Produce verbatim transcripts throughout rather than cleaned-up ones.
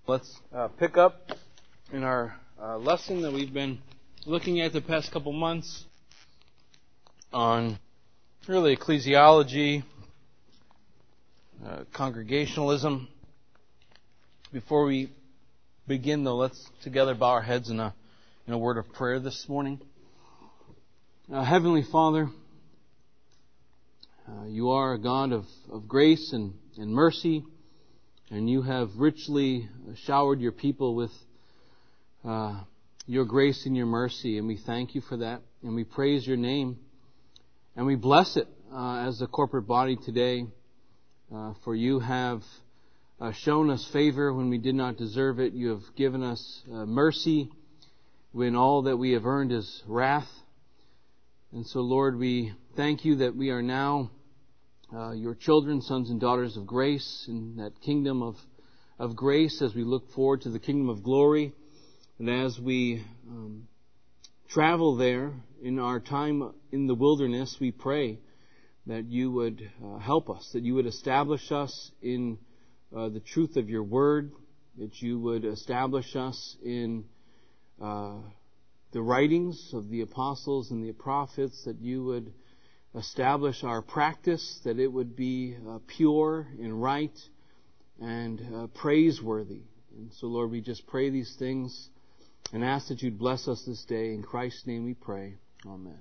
Let's uh, pick up in our uh, lesson that we've been looking at the past couple months on really ecclesiology, uh, congregationalism. Before we begin, though, let's together bow our heads in a in a word of prayer this morning. Uh, Heavenly Father, uh, you are a God of, of grace and, and mercy, and you have richly showered your people with uh, your grace and your mercy, and we thank you for that, and we praise your name, and we bless it uh, as a corporate body today, uh, for you have uh, shown us favor when we did not deserve it. You have given us uh, mercy when all that we have earned is wrath. And so, Lord, we thank you that we are now uh, your children, sons and daughters of grace, in that kingdom of, of grace as we look forward to the kingdom of glory. And as we um, travel there in our time in the wilderness, we pray that you would uh, help us, that you would establish us in uh, the truth of your word, that you would establish us in uh, the writings of the apostles and the prophets, that you would establish our practice, that it would be uh, pure and right and uh, praiseworthy. And so, Lord, we just pray these things and ask that you'd bless us this day. In Christ's name we pray. Amen.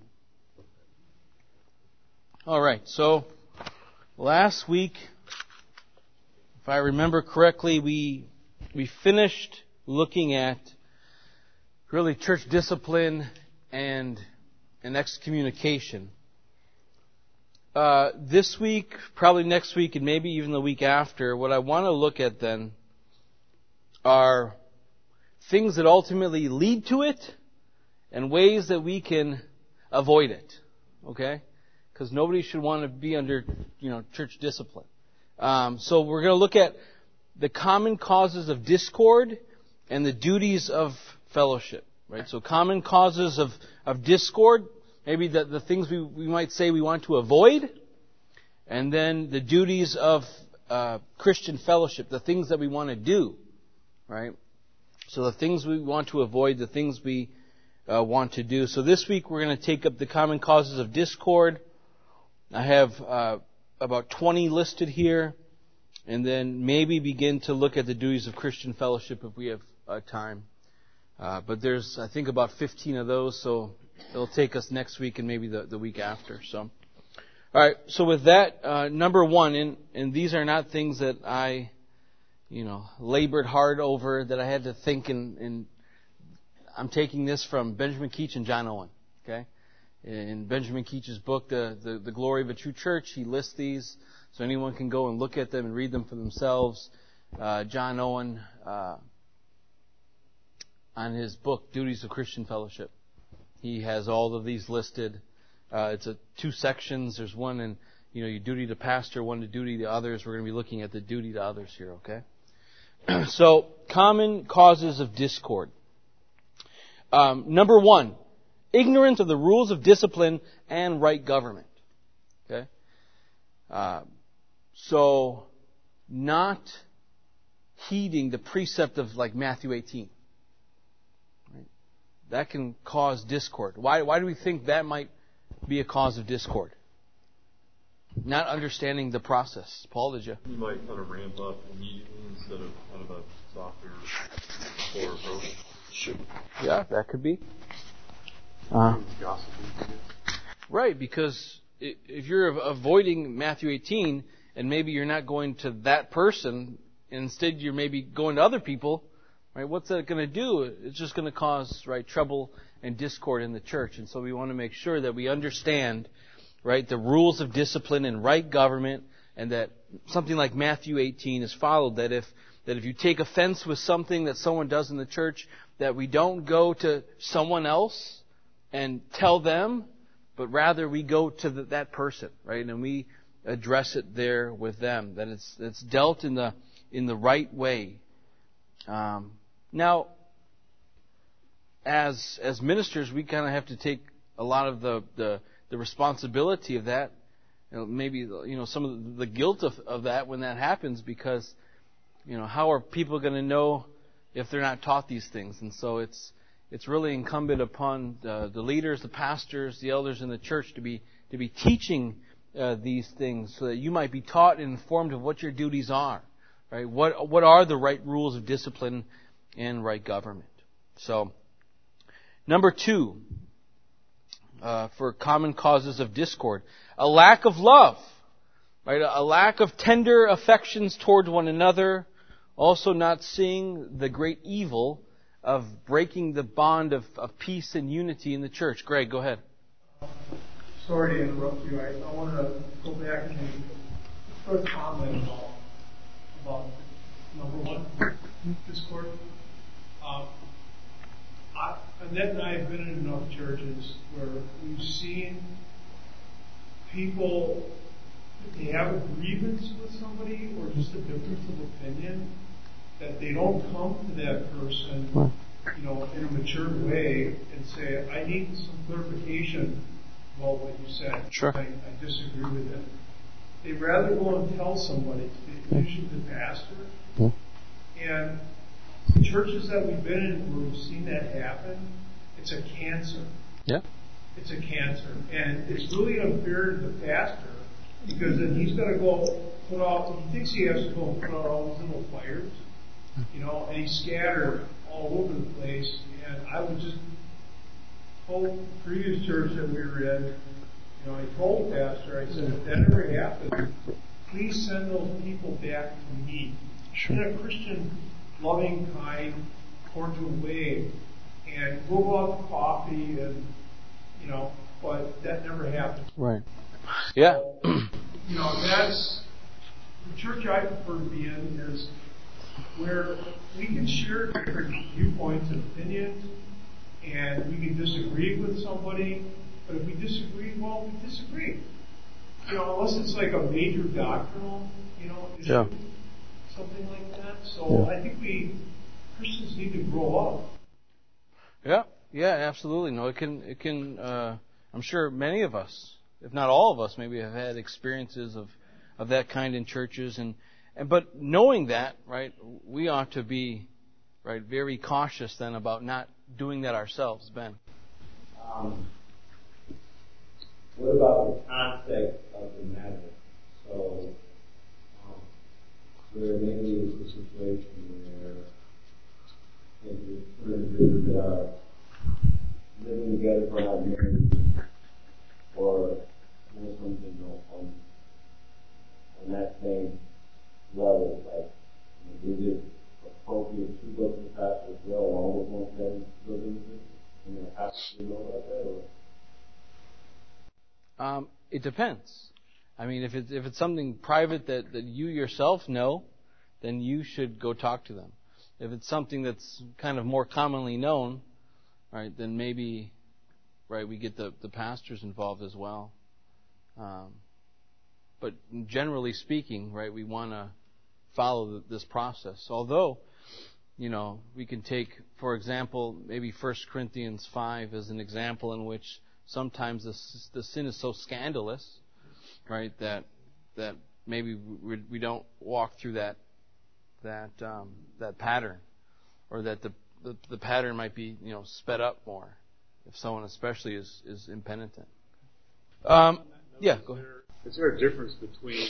All right, so last week, if I remember correctly, we we finished looking at really church discipline and, and excommunication. Uh, this week, probably next week, and maybe even the week after, what I want to look at then are things that ultimately lead to it and ways that we can avoid it. Okay? Because nobody should want to be under, you know, church discipline. Um, so we're going to look at the common causes of discord and the duties of fellowship, right? So common causes of, of discord, maybe the, the things we, we might say we want to avoid, and then the duties of uh, Christian fellowship, the things that we want to do, right? So the things we want to avoid, the things we uh, want to do. So this week we're going to take up the common causes of discord. I have uh, about twenty listed here, and then maybe begin to look at the duties of Christian fellowship if we have uh, time. Uh, but there's, I think, about fifteen of those, so it'll take us next week and maybe the, the week after. So, all right. So with that, uh, number one, and, and these are not things that I, you know, labored hard over, that I had to think, and, and I'm taking this from Benjamin Keach and John Owen. Okay, in Benjamin Keach's book, the, the the Glory of a True Church, he lists these, so anyone can go and look at them and read them for themselves. Uh, John Owen. Uh, On his book, Duties of Christian Fellowship, he has all of these listed. Uh, it's a two sections. There's one in, you know, your duty to pastor, one to duty to others. We're going to be looking at the duty to others here, okay? So, common causes of discord. Um, number one, ignorance of the rules of discipline and right government. Okay? Uh, so, not heeding the precept of like Matthew eighteen. That can cause discord. Why, why do we think that might be a cause of discord? Not understanding the process. Paul, did you? You might kind of ramp up immediately instead of kind of a softer, slower approach. Sure. Yeah, that could be. Uh, right, because if you're avoiding Matthew eighteen, and maybe you're not going to that person, and instead you're maybe going to other people, right, what's that going to do? It's just going to cause, right, trouble and discord in the church. And so we want to make sure that we understand, right, the rules of discipline and right government, and that something like Matthew eighteen is followed. That if that if you take offense with something that someone does in the church, that we don't go to someone else and tell them, but rather we go to the, that person, right, and we address it there with them. That it's it's dealt in the in the right way. Um, Now, as as ministers, we kind of have to take a lot of the, the, the responsibility of that. You know, maybe you know some of the guilt of, of that when that happens, because you know how are people going to know if they're not taught these things. And so it's it's really incumbent upon the, the leaders, the pastors, the elders in the church to be to be teaching uh, these things so that you might be taught and informed of what your duties are. Right? What what are the right rules of discipline and right government? So, number two, uh, for common causes of discord, a lack of love, right? A lack of tender affections toward one another. Also, not seeing the great evil of breaking the bond of, of peace and unity in the church. Greg, go ahead. Sorry to interrupt you. I, I want to go back and make a quick comment about, about number one, discord. Um, I, Annette and I have been in enough churches where we've seen people, if they have a grievance with somebody or just a difference of opinion, that they don't come to that person, you know, in a mature way and say, I need some clarification about what you said. Sure. I, I disagree with it. They'd rather go and tell somebody, usually the pastor. Yeah. And the churches that we've been in where we've seen that happen, it's a cancer. Yeah. It's a cancer. And it's really unfair to the pastor because then he's got to go put out, he thinks he has to go put out all these little fires, you know, and he's scattered all over the place. And I would just told the previous church that we were in, you know, I told the pastor, I said, if that ever happens, please send those people back to me. Sure. In a Christian, loving, kind, cordial way. And we'll go out to coffee and, you know, but that never happened. Right. Yeah. So, you know, that's, the church I prefer to be in is where we can share different viewpoints and opinions, and we can disagree with somebody, but if we disagree, well, we disagree. You know, unless it's like a major doctrinal, you know, issue, yeah. something like that. So yeah. I think we, Christians need to grow up. Yeah, yeah, absolutely. No, it can, it can, uh, I'm sure many of us, if not all of us, maybe have had experiences of, of that kind in churches. And, and, but knowing that, right, we ought to be, right, very cautious then about not doing that ourselves. Ben. Um, what about the context of the matter? So, um, there maybe is a situation where maybe two individuals that are living together for not married, or doing something on, on that same level, like, is it appropriate to go to the pastor as well, along with one family living with it? And the pastor know about that, or? Um, it depends. I mean, if it's if it's something private that, that you yourself know, then you should go talk to them. If it's something that's kind of more commonly known, right, then maybe, right, we get the, the pastors involved as well. Um, but generally speaking, right, we want to follow the, this process. Although, you know, we can take, for example, maybe First Corinthians five as an example in which sometimes the, the sin is so scandalous, right, that that maybe we, we don't walk through that that um, that pattern, or that the, the the pattern might be, you know, sped up more if someone especially is is impenitent. Um, yeah, go ahead. Is there a difference between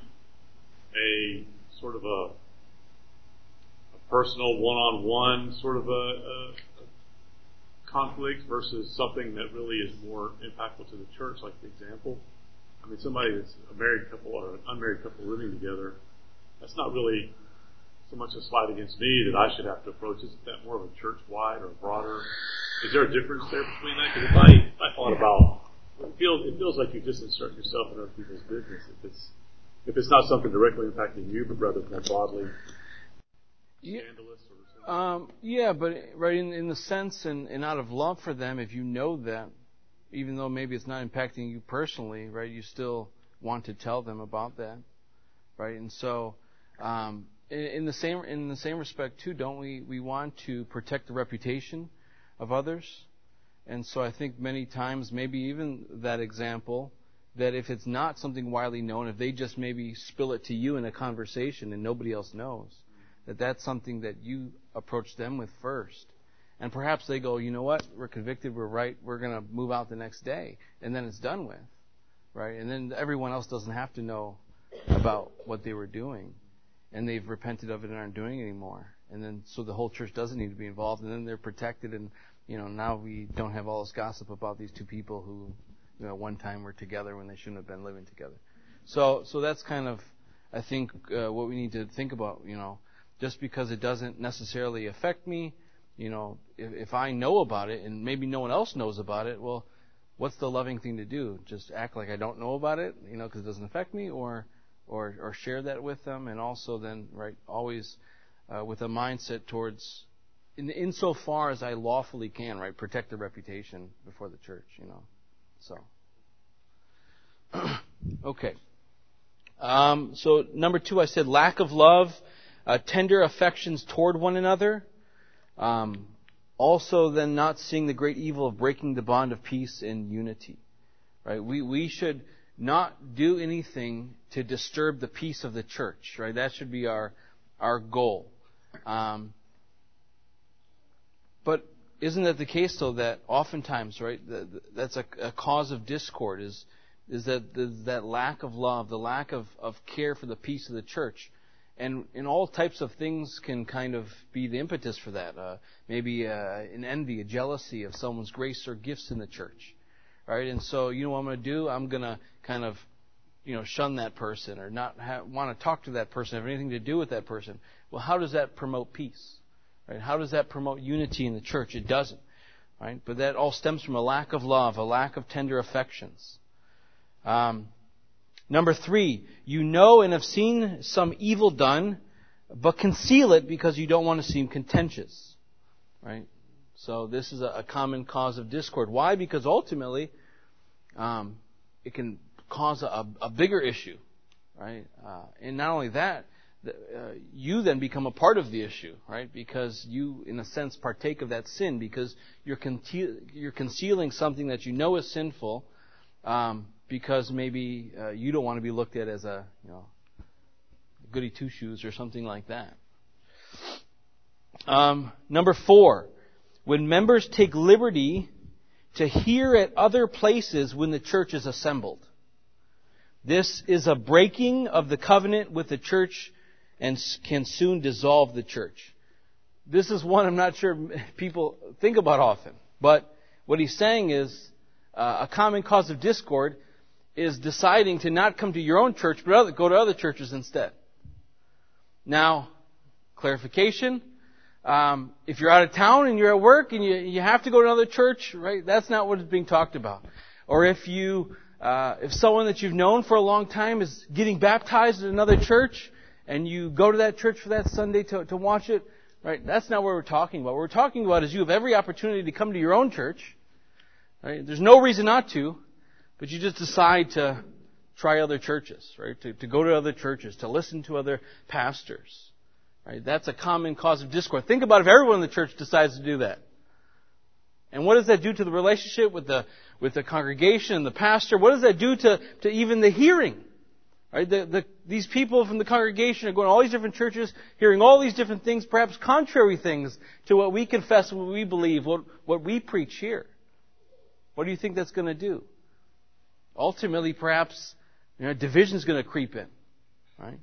a sort of a, a personal one-on-one sort of a, a, a conflict versus something that really is more impactful to the church, like the example? I mean, somebody that's a married couple or an unmarried couple living together, that's not really so much a slight against me that I should have to approach. Isn't that more of a church-wide or broader? Is there a difference there between that? Because if I, I thought about, it feels, it feels like you just insert yourself in other people's business if it's if it's not something directly impacting you, but rather more broadly yeah. scandalous or something. Um, yeah, but right in, in the sense and, and out of love for them, if you know that, even though maybe it's not impacting you personally, right, you still want to tell them about that, right? And so, um, in, in the same in the same respect too, don't we? We want to protect the reputation of others, and so I think many times, maybe even that example, that if it's not something widely known, if they just maybe spill it to you in a conversation and nobody else knows, that that's something that you approach them with first. And perhaps they go, you know what, we're convicted, we're right, we're going to move out the next day. And then it's done with, right? And then everyone else doesn't have to know about what they were doing. And they've repented of it and aren't doing it anymore. And then, so the whole church doesn't need to be involved. And then they're protected. And, you know, now we don't have all this gossip about these two people who, you know, one time were together when they shouldn't have been living together. So, so that's kind of, I think, uh, what we need to think about, you know, just because it doesn't necessarily affect me, you know, if, if I know about it and maybe no one else knows about it, well, what's the loving thing to do? Just act like I don't know about it, you know, because it doesn't affect me, or, or, or share that with them, and also then, right, always uh, with a mindset towards, in insofar as I lawfully can, right, protect the reputation before the church, you know. So, okay. Um, so number two, I said lack of love, uh, tender affections toward one another. Um, also, then not seeing the great evil of breaking the bond of peace and unity. Right? We we should not do anything to disturb the peace of the church. Right? That should be our our goal. Um, but isn't that the case, though, that oftentimes, right, that's a, a cause of discord, is is that that lack of love, the lack of, of care for the peace of the church. And, and all types of things can kind of be the impetus for that. Uh, maybe uh, an envy, a jealousy of someone's grace or gifts in the church. Right? And so, you know what I'm going to do? I'm going to kind of, you know, shun that person or not ha- want to talk to that person, have anything to do with that person. Well, how does that promote peace? Right? How does that promote unity in the church? It doesn't. Right? But that all stems from a lack of love, a lack of tender affections. Um, number three, you know and have seen some evil done, but conceal it because you don't want to seem contentious. Right? So this is a, a common cause of discord. Why? Because ultimately, um, it can cause a, a bigger issue. Right? Uh, and not only that, the, uh, you then become a part of the issue. Right? Because you, in a sense, partake of that sin because you're, con- you're concealing something that you know is sinful. Um, Because maybe uh, you don't want to be looked at as a, you know, goody two shoes or something like that. Um, number four, when members take liberty to hear at other places when the church is assembled. This is a breaking of the covenant with the church and can soon dissolve the church. This is one I'm not sure people think about often. But what he's saying is uh, a common cause of discord is deciding to not come to your own church, but other, go to other churches instead. Now, clarification, um, if you're out of town and you're at work and you, you have to go to another church, right, that's not what is being talked about. Or if you, uh, if someone that you've known for a long time is getting baptized at another church and you go to that church for that Sunday to, to watch it, right, that's not what we're talking about. What we're talking about is you have every opportunity to come to your own church, right? There's no reason not to. But you just decide to try other churches, right? To, to go to other churches, to listen to other pastors, right? That's a common cause of discord. Think about if everyone in the church decides to do that. And what does that do to the relationship with the with the congregation and the pastor? What does that do to, to even the hearing? Right? The, the, these people from the congregation are going to all these different churches, hearing all these different things, perhaps contrary things to what we confess, what we believe, what, what we preach here. What do you think that's going to do? Ultimately, perhaps, you know, division is going to creep in, right?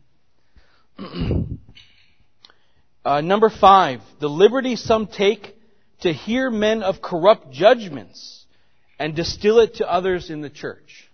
uh, number five, the liberty some take to hear men of corrupt judgments and distill it to others in the church.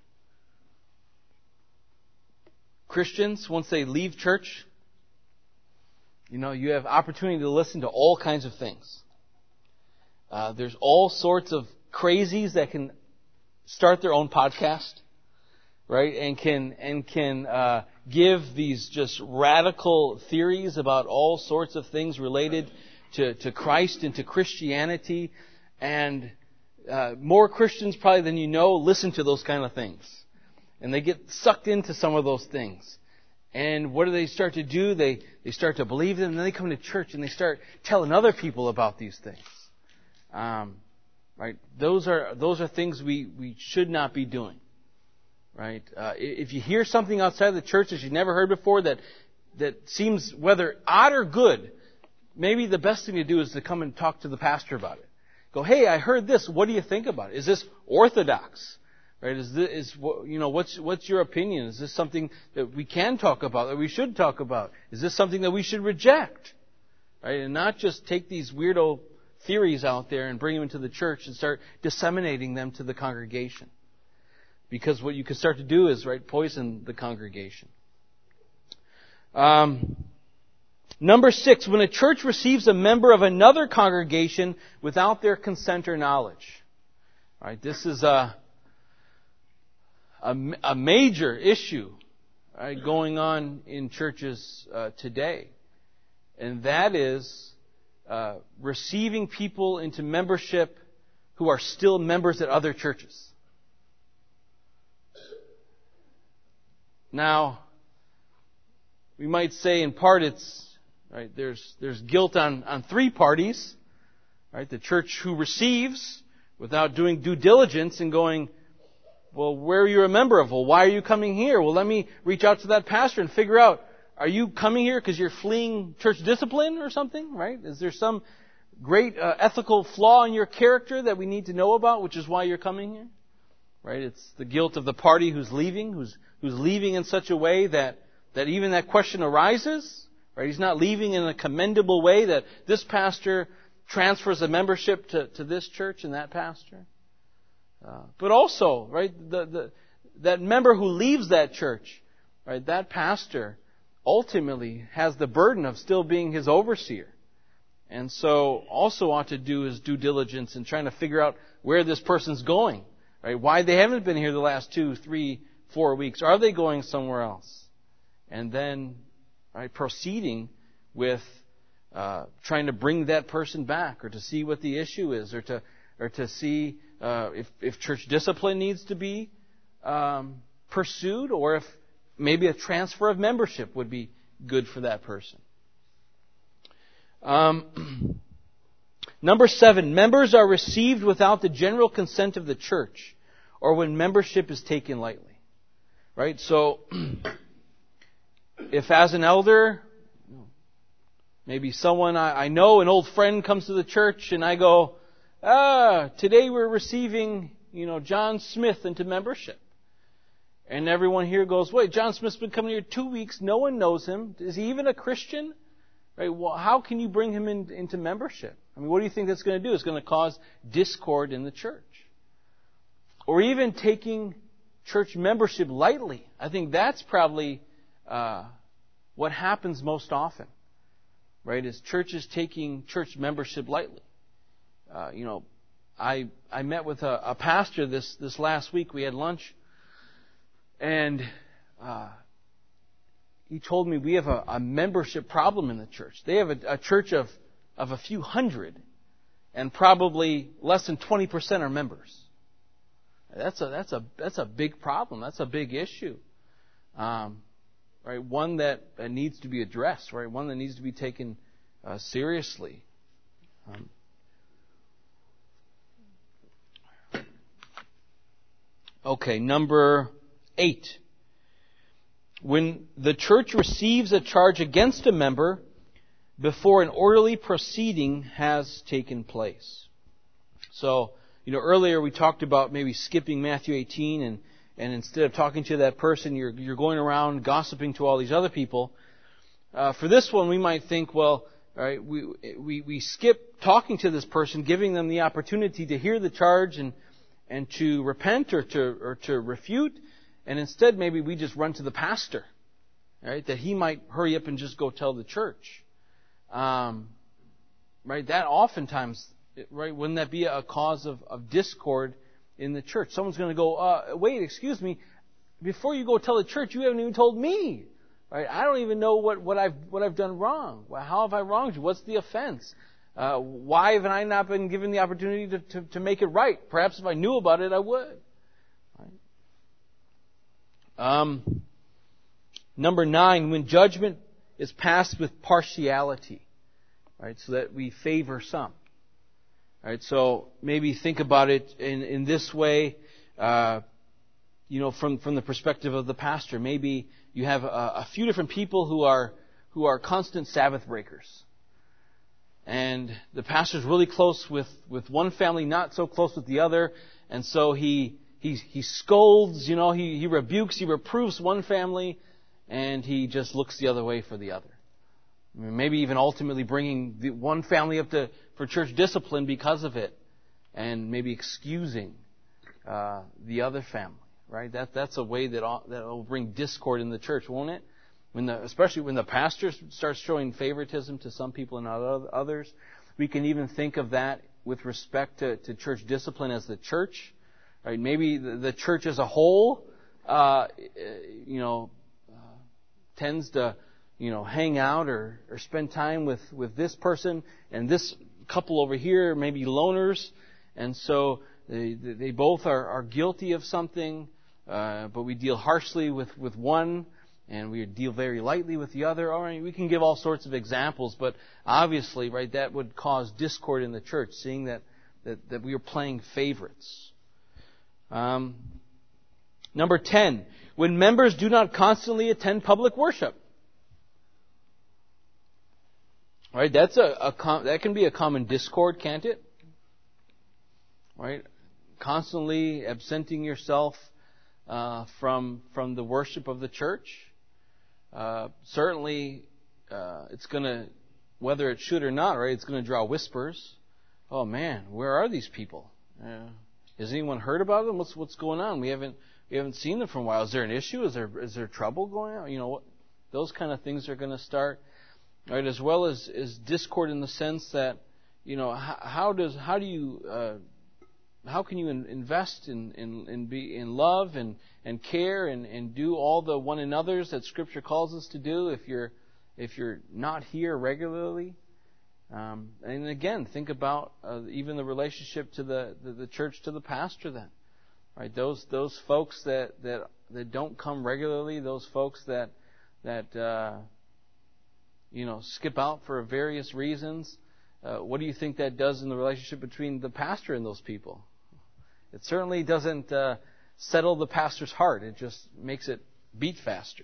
Christians, once they leave church, you know, you have opportunity to listen to all kinds of things. Uh, there's all sorts of crazies that can start their own podcast, right? And can and can uh, give these just radical theories about all sorts of things related to, to Christ and to Christianity. And uh, more Christians probably than you know listen to those kind of things. And they get sucked into some of those things. And what do they start to do? They they start to believe them, and then they come to church and they start telling other people about these things. Um, Right, those are those are things we, we should not be doing. Right, uh, if you hear something outside of the church that you've never heard before that that seems whether odd or good, maybe the best thing to do is to come and talk to the pastor about it. Go, hey, I heard this. What do you think about it? Is this orthodox? Right? Is this, is, you know, what's, what's your opinion? Is this something that we can talk about, that we should talk about? Is this something that we should reject? Right? And not just take these weirdo theories out there and bring them into the church and start disseminating them to the congregation. Because what you can start to do is, right, poison the congregation. Um, number six, when a church receives a member of another congregation without their consent or knowledge. All right, this is a a, a major issue, right, going on in churches uh, today, and that is uh, receiving people into membership who are still members at other churches. Now, we might say in part it's, right, there's there's guilt on, on three parties. Right? The church who receives without doing due diligence and going, well, where are you a member of? Well, why are you coming here? Well, let me reach out to that pastor and figure out, are you coming here because you're fleeing church discipline or something? Right? Is there some great uh, ethical flaw in your character that we need to know about, which is why you're coming here? Right? It's the guilt of the party who's leaving, who's who's leaving in such a way that, that even that question arises. Right? He's not leaving in a commendable way that this pastor transfers a membership to, to this church and that pastor. Uh, but also, right, the, the that member who leaves that church, right, that pastor ultimately has the burden of still being his overseer. And so also ought to do his due diligence in trying to figure out where this person's going. Right? Why they haven't been here the last two, three, four weeks. Are they going somewhere else? And then, right, proceeding with uh, trying to bring that person back, or to see what the issue is, or to or to see uh, if if church discipline needs to be um, pursued, or if maybe a transfer of membership would be good for that person. Um, number seven, members are received without the general consent of the church, or when membership is taken lightly. Right? So, if as an elder, maybe someone I, I know, an old friend comes to the church and I go, ah, today we're receiving, you know, John Smith into membership. And everyone here goes, wait, John Smith's been coming here two weeks, no one knows him. Is he even a Christian? Right? Well, how can you bring him in, into membership? I mean, what do you think that's going to do? It's going to cause discord in the church. Or even taking church membership lightly. I think that's probably uh, what happens most often. Right? Is churches taking church membership lightly. Uh, you know, I I met with a, a pastor this, this last week. We had lunch. And uh, he told me we have a, a membership problem in the church. They have a, a church of, of a few hundred, and probably less than twenty percent are members. That's a that's a that's a big problem. That's a big issue, um, right? One that needs to be addressed, right? One that needs to be taken uh, seriously. Um, okay, number eight. When the church receives a charge against a member before an orderly proceeding has taken place. So, you know, earlier we talked about maybe skipping Matthew eighteen, and, and instead of talking to that person, you're you're going around gossiping to all these other people. Uh, for this one, we might think, well, all right, we, we we skip talking to this person, giving them the opportunity to hear the charge and and to repent or to or to refute. And instead, maybe we just run to the pastor, right? That he might hurry up and just go tell the church, um, right? That oftentimes, right? Wouldn't that be a cause of, of discord in the church? Someone's going to go, uh, wait, excuse me, before you go tell the church, you haven't even told me, right? I don't even know what, what I've what I've done wrong. Well, how have I wronged you? What's the offense? Uh, why have I not been given the opportunity to, to, to make it right? Perhaps if I knew about it, I would. Um, number nine, when judgment is passed with partiality, right, so that we favor some. Right, so maybe think about it in, in this way, uh, you know, from, from the perspective of the pastor. Maybe you have a, a few different people who are who are constant Sabbath breakers. And the pastor's really close with, with one family, not so close with the other. And so he he he scolds, you know, he, he rebukes, he reproves one family, and he just looks the other way for the other. I mean, maybe even ultimately bringing the one family up to for church discipline because of it, and maybe excusing uh, the other family. Right? That that's a way that all, that will bring discord in the church, won't it? When the, especially when the pastor starts showing favoritism to some people and not others. We can even think of that with respect to, to church discipline as the church. Right? Maybe the, the church as a whole, uh, you know, uh, tends to, you know, hang out or, or spend time with, with this person and this couple over here, maybe loners, and so they they both are, are guilty of something, uh, but we deal harshly with, with one, and we deal very lightly with the other. All right, we can give all sorts of examples, but obviously, right, that would cause discord in the church, seeing that, that, that we are playing favorites. Um, number ten, when members do not constantly attend public worship. Right, that's a, a that can be a common discord, can't it? Right, constantly absenting yourself uh, from from the worship of the church. Uh, certainly, uh, it's going to, whether it should or not, right? It's going to draw whispers. Oh man, where are these people? Uh, has anyone heard about them? What's what's going on? We haven't we haven't seen them for a while. Is there an issue? Is there is there trouble going on? You know, those kind of things are going to start. Right, as well as, as discord in the sense that, you know, how, how does how do you uh, how can you in, invest in, in, in be in love and, and care and, and do all the one another's that Scripture calls us to do if you're if you're not here regularly? Um, and again, think about uh, even the relationship to the, the, the church to the pastor. Then, right, those those folks that, that, that don't come regularly, those folks that that uh, you know, skip out for various reasons. Uh, what do you think that does in the relationship between the pastor and those people? It certainly doesn't uh, settle the pastor's heart. It just makes it beat faster.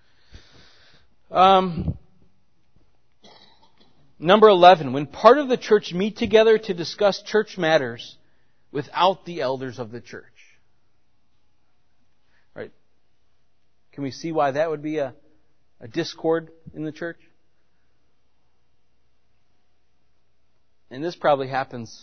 Um, number eleven, when part of the church meet together to discuss church matters without the elders of the church. Right? Can we see why that would be a, a discord in the church? And this probably happens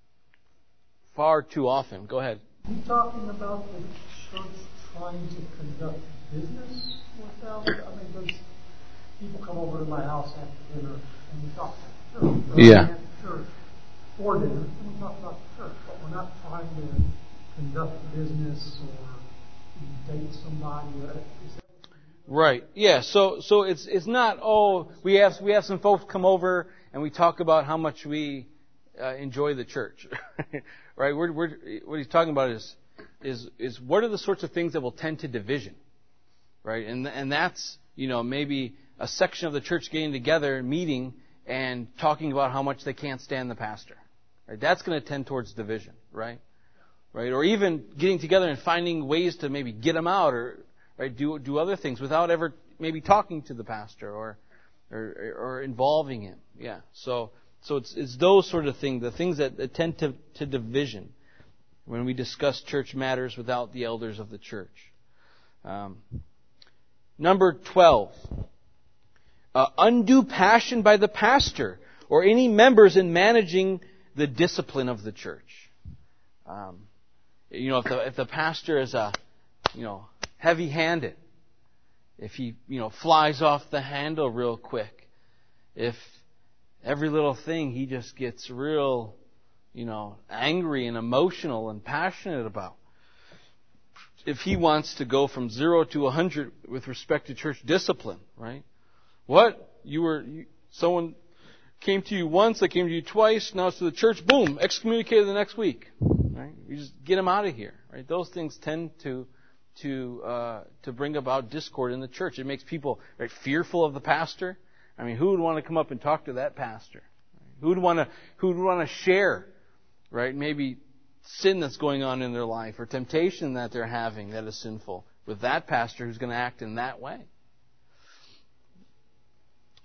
far too often. Go ahead. Are you talking about the church trying to conduct business without? I mean, those people come over to my house after dinner and we talk about church. Right? Yeah. After church for dinner, and we talk about church, but we're not trying to conduct business or date somebody. Is that right? Yeah. So, so it's it's not. Oh, we have we have some folks come over and we talk about how much we uh, enjoy the church, right? We're, we're, what he's talking about is, is, is what are the sorts of things that will tend to division, right? And, and that's, you know, maybe a section of the church getting together, meeting, and talking about how much they can't stand the pastor, right? That's going to tend towards division, right? Right? Or even getting together and finding ways to maybe get them out or, right, do, do other things without ever maybe talking to the pastor or, Or, or involving him, yeah. So, so it's it's those sort of things, the things that, that tend to, to division when we discuss church matters without the elders of the church. Um, number twelve, uh, undue passion by the pastor or any members in managing the discipline of the church. Um, you know, if the if the pastor is a, you know, heavy-handed. If he, you know, flies off the handle real quick. If every little thing he just gets real, you know, angry and emotional and passionate about. If he wants to go from zero to a hundred with respect to church discipline, right? What? You were, you, someone came to you once, they came to you twice, now it's to the church, boom, excommunicated the next week. Right? You just get them out of here, right? Those things tend to to uh, to bring about discord in the church. It makes people right, fearful of the pastor. I mean, who would want to come up and talk to that pastor? Who would want to who would want to share, right? Maybe sin that's going on in their life or temptation that they're having that is sinful with that pastor who's going to act in that way.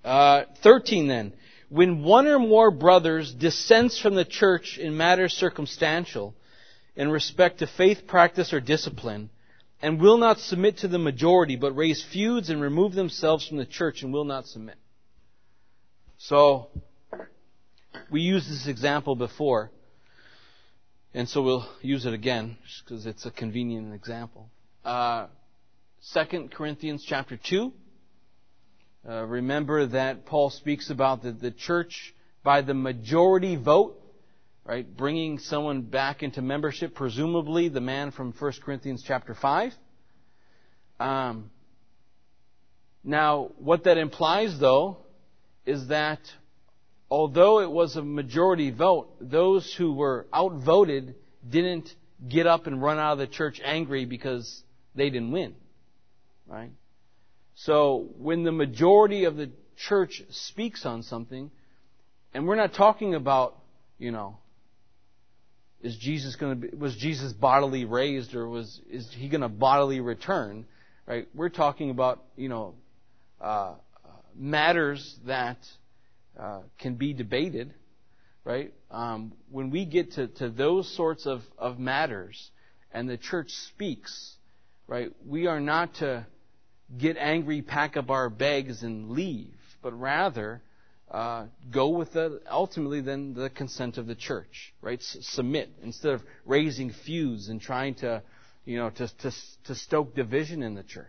Uh, thirteen then. When one or more brothers dissents from the church in matters circumstantial, in respect to faith, practice, or discipline, and will not submit to the majority, but raise feuds and remove themselves from the church and will not submit. So, we used this example before, and so we'll use it again, just because it's a convenient example. Uh, Second Corinthians chapter two. Uh, remember that Paul speaks about the, the church by the majority vote, right? Bringing someone back into membership, presumably the man from First Corinthians chapter five. Um, now, what that implies, though, is that although it was a majority vote, those who were outvoted didn't get up and run out of the church angry because they didn't win, right? So when the majority of the church speaks on something, and we're not talking about, you know, is Jesus going to be, was Jesus bodily raised, or was is he going to bodily return, right? We're talking about, you know, uh, matters that uh, can be debated, right? Um, when we get to, to those sorts of, of matters, and the church speaks, right? We are not to get angry, pack up our bags, and leave, but rather uh, go with the ultimately then the consent of the church, right? S- submit instead of raising feuds and trying to, you know, to to to stoke division in the church.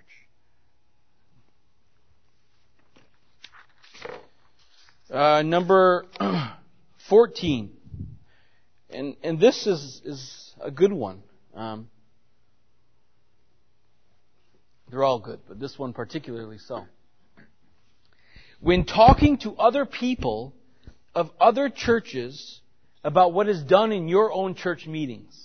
Uh, number fourteen, and and this is is a good one. Um, They're all good, but this one particularly so. When talking to other people of other churches about what is done in your own church meetings.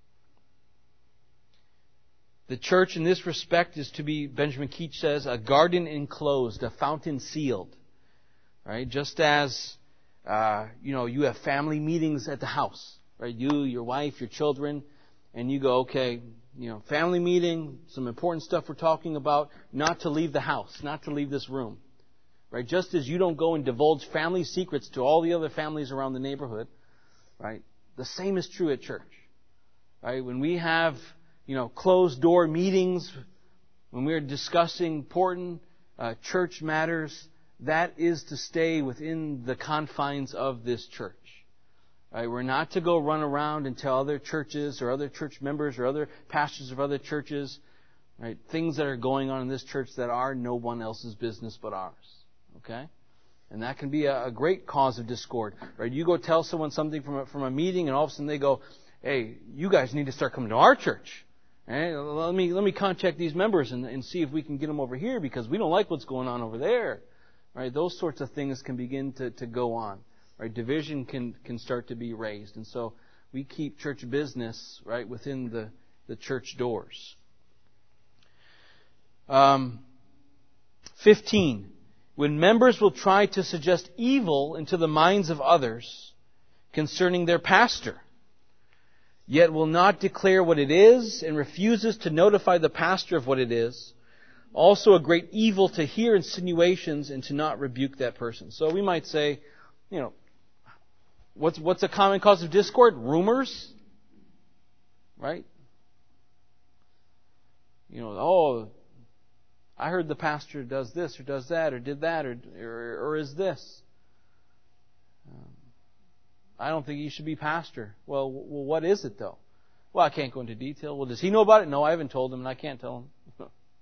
The church in this respect is to be, Benjamin Keach says, a garden enclosed, a fountain sealed. Right? Just as, uh, you know, you have family meetings at the house. Right? You, your wife, your children, and you go, okay, you know, family meeting, some important stuff we're talking about, not to leave the house, not to leave this room. Right? Just as you don't go and divulge family secrets to all the other families around the neighborhood, right? The same is true at church. Right? When we have, you know, closed door meetings, when we're discussing important uh, church matters, that is to stay within the confines of this church. Right? We're not to go run around and tell other churches or other church members or other pastors of other churches, right, things that are going on in this church that are no one else's business but ours. Okay? And that can be a, a great cause of discord. Right? You go tell someone something from a, from a meeting, and all of a sudden they go, "Hey, you guys need to start coming to our church. Right? Let me let me contact these members and, and see if we can get them over here because we don't like what's going on over there." Right? Those sorts of things can begin to, to go on. Right, division can, can start to be raised. And so we keep church business, right, within the, the church doors. Um, fifteen. When members will try to suggest evil into the minds of others concerning their pastor, yet will not declare what it is and refuses to notify the pastor of what it is, also a great evil to hear insinuations and to not rebuke that person. So we might say, you know, What's what's a common cause of discord? Rumors, right? You know, oh, I heard the pastor does this or does that or did that or or, or is this. Um, I don't think he should be pastor. Well, well, what is it though? Well, I can't go into detail. Well, does he know about it? No, I haven't told him, and I can't tell him.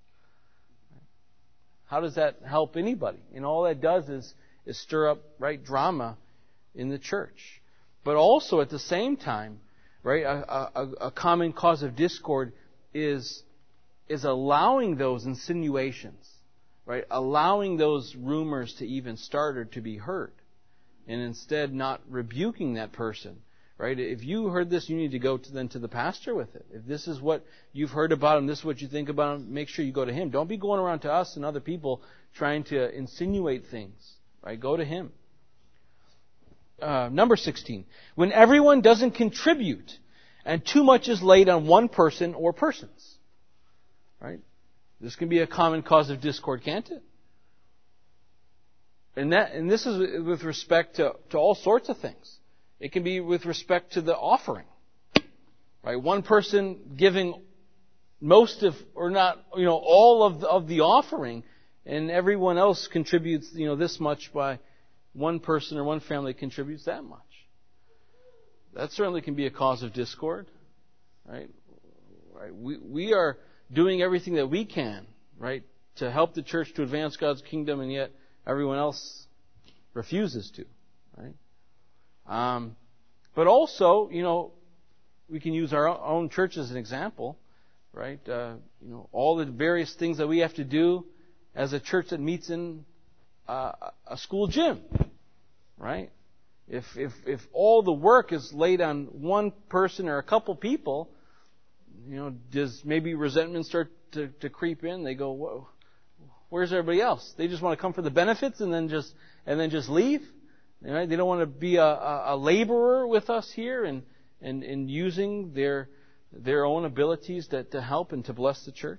How does that help anybody? And all that does is is stir up right drama in the church. But also at the same time, right, a, a, a common cause of discord is is allowing those insinuations, right, allowing those rumors to even start or to be heard, and instead not rebuking that person, right? If you heard this, you need to go to then to the pastor with it. If this is what you've heard about him, this is what you think about him, make sure you go to him. Don't be going around to us and other people trying to insinuate things, right? Go to him. Uh, number sixteen. When everyone doesn't contribute and too much is laid on one person or persons. Right? This can be a common cause of discord, can't it? and that and this is with respect to, to all sorts of things. It can be with respect to the offering. Right? One person giving most of, or not, you know, all of the, of the offering, and everyone else contributes, you know, this much by one person or one family contributes that much. That certainly can be a cause of discord, right? Right? We we are doing everything that we can, right, to help the church to advance God's kingdom, and yet everyone else refuses to, right? Um, but also, you know, we can use our own church as an example, right? Uh, you know, all the various things that we have to do as a church that meets in uh, a school gym, right? If if if all the work is laid on one person or a couple people, you know, does maybe resentment start to, to creep in? They go, whoa, where's everybody else? They just want to come for the benefits and then just and then just leave. Right? They don't want to be a, a, a laborer with us here and, and, and using their their own abilities to, to help and to bless the church.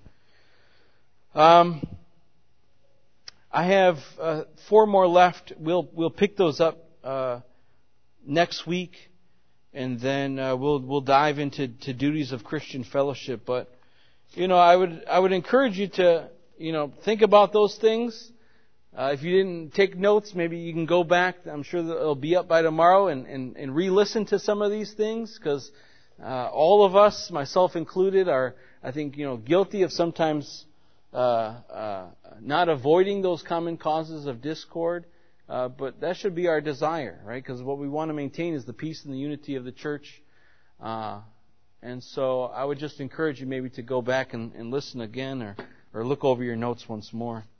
Um, I have uh, four more left. We'll we'll pick those up uh, next week, and then uh, we'll we'll dive into to duties of Christian fellowship. But you know, I would I would encourage you to you know think about those things. Uh, if you didn't take notes, maybe you can go back. I'm sure that it'll be up by tomorrow and, and, and re-listen to some of these things, because uh, all of us, myself included, are, I think, you know, guilty of sometimes uh, uh, not avoiding those common causes of discord. Uh, but that should be our desire, right? Because what we want to maintain is the peace and the unity of the church. Uh, and so I would just encourage you maybe to go back and, and listen again, or, or look over your notes once more.